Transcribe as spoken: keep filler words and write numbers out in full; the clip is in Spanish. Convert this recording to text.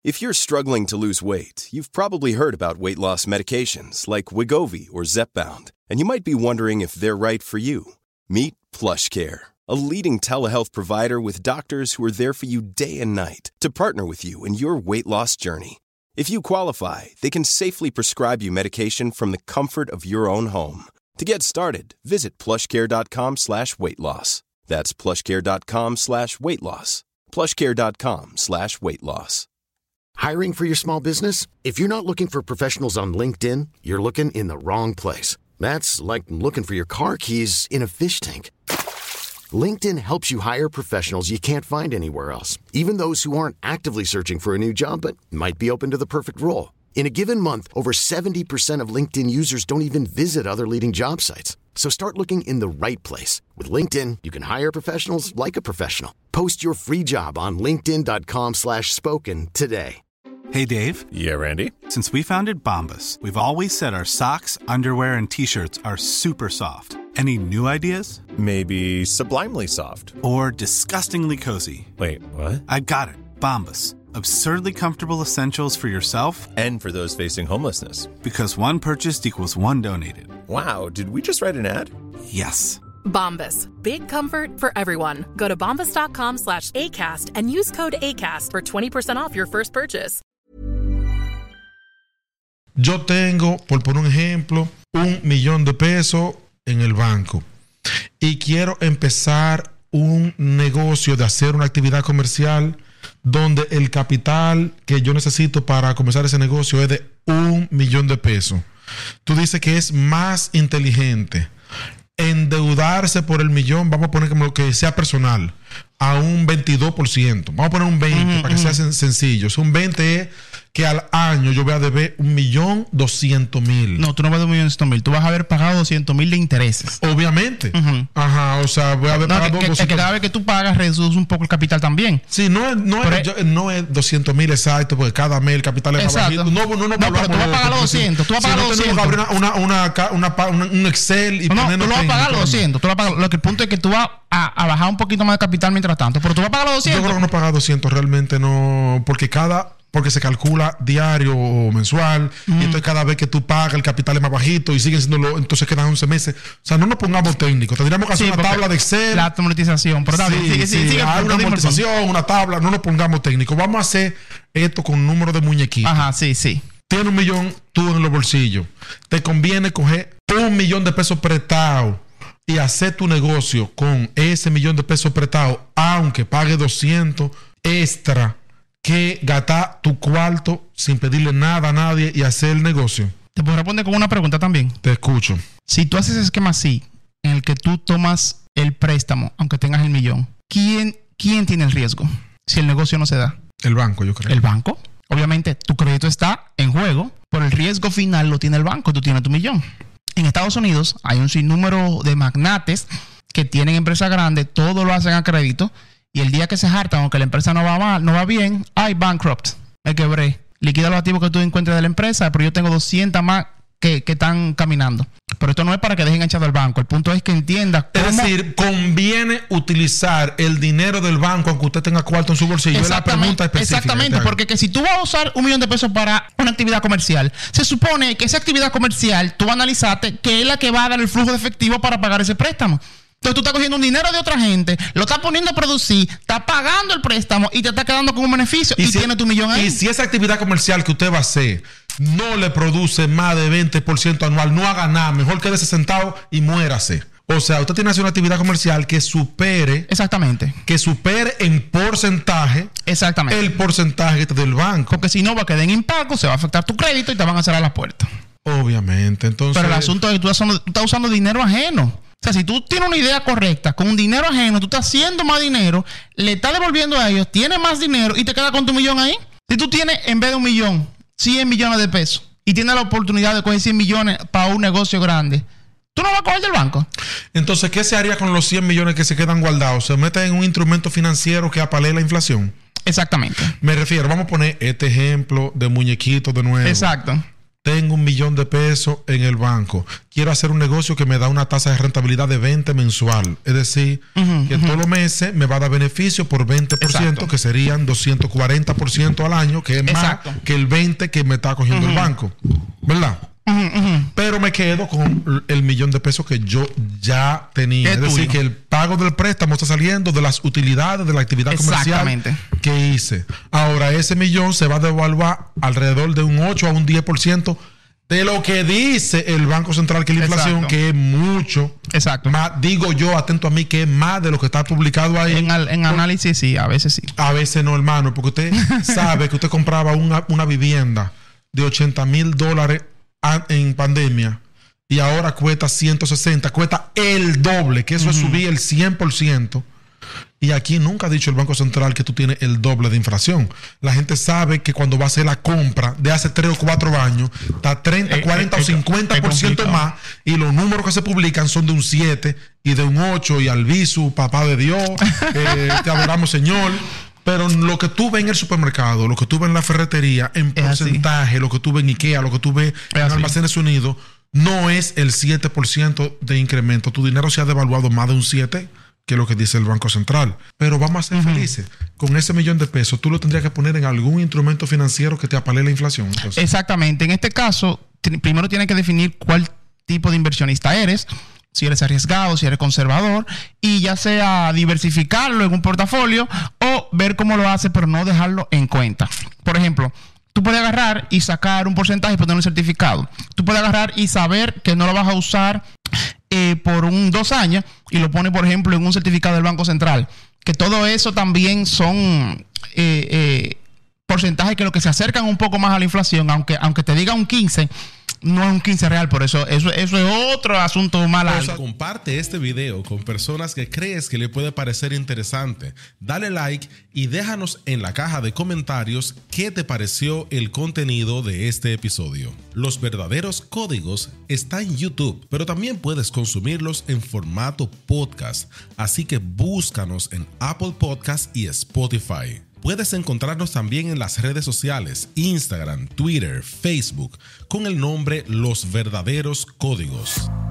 If you're struggling to lose weight, you've probably heard about weight loss medications like Wegovy or Zepbound, and you might be wondering if they're right for you. Meet PlushCare, a leading telehealth provider with doctors who are there for you day and night to partner with you in your weight loss journey. If you qualify, they can safely prescribe you medication from the comfort of your own home. To get started, visit plushcare.com slash weight loss. That's plushcare.com slash weight loss. plushcare.com slash weight loss. Hiring for your small business? If you're not looking for professionals on LinkedIn, you're looking in the wrong place. That's like looking for your car keys in a fish tank. LinkedIn helps you hire professionals you can't find anywhere else, even those who aren't actively searching for a new job but might be open to the perfect role. In a given month, over seventy percent of LinkedIn users don't even visit other leading job sites. So start looking in the right place. With LinkedIn, you can hire professionals like a professional. Post your free job on linkedin.com slash spoken today. Hey, Dave. Yeah, Randy. Since we founded Bombas, we've always said our socks, underwear, and T-shirts are super soft. Any new ideas? Maybe sublimely soft. Or disgustingly cozy. Wait, what? I got it. Bombas. Absurdly comfortable essentials for yourself and for those facing homelessness. Because one purchased equals one donated. Wow, did we just write an ad? Yes. Bombas. Big comfort for everyone. Go to bombas.com slash ACAST and use code ACAST for twenty percent off your first purchase. Yo tengo, por poner un ejemplo, un millón de pesos en el banco y quiero empezar un negocio de hacer una actividad comercial donde el capital que yo necesito para comenzar ese negocio es de un millón de pesos. Tú dices que es más inteligente endeudarse por el millón, vamos a poner como que sea personal, a un veintidós por ciento. Vamos a poner un veinte por ciento uh-huh, para que uh-huh. sea sencillo. Si un veinte por ciento es que al año yo voy a deber un millón doscientos mil. No, tú no vas a deber un millón doscientos mil. Tú vas a haber pagado doscientos mil de intereses. Obviamente. Uh-huh. Ajá, o sea, voy a haber no, pagado que, que, que cada vez que tú pagas reduce un poco el capital también. Sí, no es, no es, yo, no es doscientos mil exacto, porque cada mes el capital es más bajito. No, no, no, no, no pero tú vas a pagar los doscientos. Tú vas a pagar los doscientos. Si no tenemos que abrir una, una, una, una, una, un Excel y no, no, tú lo vas a pagar los doscientos. Tú lo, pagar, lo que el punto es que tú vas a, a bajar un poquito más de capital mientras tanto. Pero tú vas a pagar los doscientos. Yo creo que no pagar doscientos realmente no, porque cada... porque se calcula diario o mensual, mm. y entonces cada vez que tú pagas el capital es más bajito y siguen siendo lo, entonces quedan once meses. O sea, no nos pongamos técnicos, tendríamos que hacer sí, una tabla de Excel. La automatización, pero sí, sí, sí, sí, hay una automatización, una tabla, no nos pongamos técnicos. Vamos a hacer esto con un número de muñequitos. Ajá, sí, sí. Tienes un millón tú en los bolsillos. Te conviene coger un millón de pesos prestados y hacer tu negocio con ese millón de pesos prestados, aunque pague doscientos extra, que gastar tu cuarto sin pedirle nada a nadie y hacer el negocio. ¿Te puedo responder con una pregunta también? Te escucho. Si tú haces ese esquema así, en el que tú tomas el préstamo, aunque tengas el millón, ¿quién, quién tiene el riesgo si el negocio no se da? El banco, yo creo. ¿El banco? Obviamente, tu crédito está en juego, pero el riesgo final lo tiene el banco, tú tienes tu millón. En Estados Unidos hay un sinnúmero de magnates que tienen empresas grandes, todo lo hacen a crédito. Y el día que se hartan o que la empresa no va mal, no va bien, hay bankrupt, me quebré. Liquida los activos que tú encuentres de la empresa, pero yo tengo doscientas más que, que están caminando. Pero esto no es para que dejen echado al banco. El punto es que entiendas cómo... Es decir, conviene utilizar el dinero del banco aunque usted tenga cuarto en su bolsillo. Es la pregunta específica. Exactamente, porque que si tú vas a usar un millón de pesos para una actividad comercial, se supone que esa actividad comercial tú analizaste que es la que va a dar el flujo de efectivo para pagar ese préstamo. Entonces tú estás cogiendo un dinero de otra gente, lo estás poniendo a producir, estás pagando el préstamo y te estás quedando con un beneficio y, y si, tienes tu millón ahí. Y si esa actividad comercial que usted va a hacer no le produce más de veinte por ciento anual, no haga nada, mejor quédese sentado y muérase. O sea, usted tiene que hacer una actividad comercial que supere... Exactamente. Que supere en porcentaje... Exactamente. El porcentaje que te dé el banco. Porque si no va a quedar en impago, se va a afectar tu crédito y te van a cerrar las puertas. Obviamente, entonces... Pero el asunto es que tú estás usando, tú estás usando dinero ajeno. O sea, si tú tienes una idea correcta, con un dinero ajeno, tú estás haciendo más dinero, le estás devolviendo a ellos, tienes más dinero y te quedas con tu millón ahí. Si tú tienes, en vez de un millón, cien millones de pesos y tienes la oportunidad de coger cien millones para un negocio grande, ¿tú no vas a coger del banco? Entonces, ¿qué se haría con los cien millones que se quedan guardados? ¿Se mete en un instrumento financiero que apalee la inflación? Exactamente. Me refiero, vamos a poner este ejemplo de muñequito de nuevo. Exacto. tengo un millón de pesos en el banco, quiero hacer un negocio que me da una tasa de rentabilidad de veinte mensual, es decir, uh-huh, que uh-huh. todos los meses me va a dar beneficio por veinte por ciento, exacto, que serían doscientos cuarenta por ciento al año, que es exacto, más que el veinte por ciento que me está cogiendo uh-huh. el banco, ¿verdad? Uh-huh, uh-huh. Pero me quedo con el millón de pesos que yo ya tenía. Es decir, que el pago del préstamo está saliendo de las utilidades de la actividad comercial que hice. Ahora, ese millón se va a devaluar alrededor de un ocho a un diez por ciento de lo que dice el Banco Central, que es la inflación, exacto, que es mucho. Exacto. Más, digo yo, atento a mí, que es más de lo que está publicado ahí. En, al, en análisis, sí, a veces sí. A veces no, hermano, porque usted sabe que usted compraba una, una vivienda de ochenta mil dólares en pandemia y ahora cuesta ciento sesenta, cuesta el doble, que eso uh-huh. es subir el cien por ciento. Y aquí nunca ha dicho el Banco Central que tú tienes el doble de inflación. La gente sabe que cuando va a hacer la compra de hace tres o cuatro años está treinta, cuarenta eh, eh, o cincuenta por ciento más, y los números que se publican son de un siete y de un ocho, y Albizu, papá de Dios, eh, te adoramos, Señor. Pero lo que tú ves en el supermercado, lo que tú ves en la ferretería, en es porcentaje, así, lo que tú ves en IKEA, lo que tú ves es en así. Almacenes Unidos, no es el siete por ciento de incremento. Tu dinero se ha devaluado más de un siete por ciento, que es lo que dice el Banco Central. Pero vamos a ser uh-huh. felices. Con ese millón de pesos, tú lo tendrías que poner en algún instrumento financiero que te apale la inflación. Entonces, exactamente. En este caso, t- primero tienes que definir cuál tipo de inversionista eres. Si eres arriesgado, si eres conservador, y ya sea diversificarlo en un portafolio o ver cómo lo hace, pero no dejarlo en cuenta. Por ejemplo, tú puedes agarrar y sacar un porcentaje y poner un certificado. Tú puedes agarrar y saber que no lo vas a usar eh, por un dos años y lo pones, por ejemplo, en un certificado del Banco Central. Que todo eso también son eh, eh, porcentajes que lo que se acercan un poco más a la inflación, aunque, aunque te diga un quince, no es un quince real, por eso eso, eso es otro asunto mal alto. O sea, comparte este video con personas que crees que le puede parecer interesante. Dale like y déjanos en la caja de comentarios qué te pareció el contenido de este episodio. Los verdaderos códigos están en YouTube, pero también puedes consumirlos en formato podcast. Así que búscanos en Apple Podcasts y Spotify. Puedes encontrarnos también en las redes sociales, Instagram, Twitter, Facebook, con el nombre Los Verdaderos Códigos.